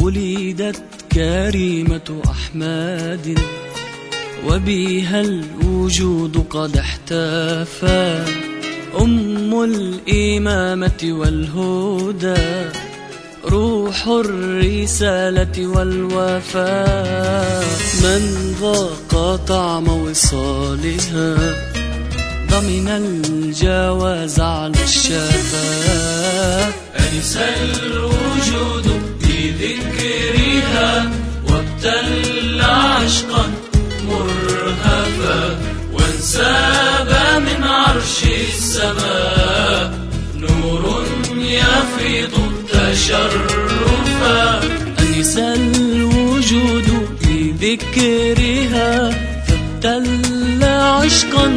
ولدت كريمة أحمد وبها الوجود قد احتفى، أم الإمامة والهدى، روح الرسالة والوفاء. من ذاق طعم وصالها ضمن الجواز على الشفاء. أنس الوجود بذكرها وابتل عشقا مرهفا، وانساب من عرش السماء نور يفيض تشرفا. أنس الوجود بذكرها فابتل عشقا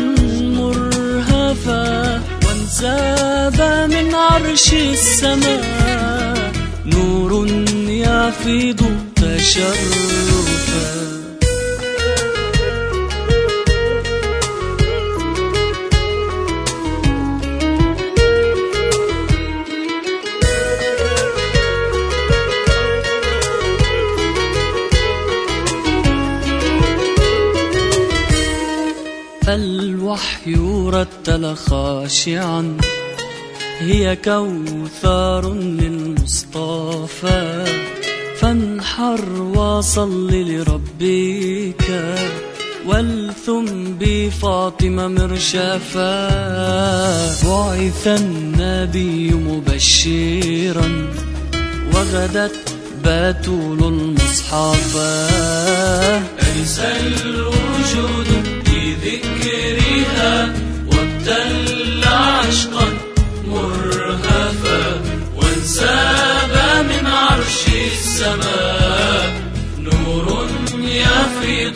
مرهفا، وانساب من عرش السماء نور يفيض تشرفا. فالوحي رتل خاشعا هي كوثر للمصطفى، فانحر وصل لربك والثم بفاطمة مرشفا. بعث النبي مبشرا وغدت بتول المصحفا. أنس الوجود بذكرها وابتل عشقا مرهفا، وانساب من عرش السماء نور يفيض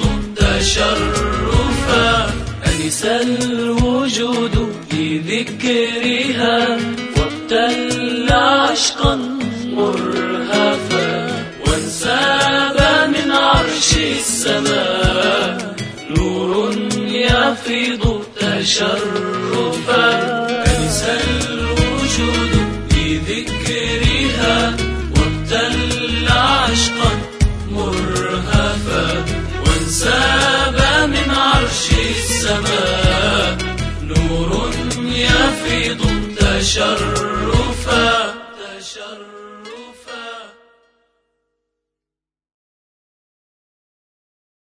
تشرفا. أنس الوجود بذكرها وابتل عشقا مرهفا، وانساب من عرش السماء نور يفيض تشرفا. أنس الوجود بذكرها وابتل عشقا مرهفا، وانساب من عرش السماء نور يفيض تشرفا.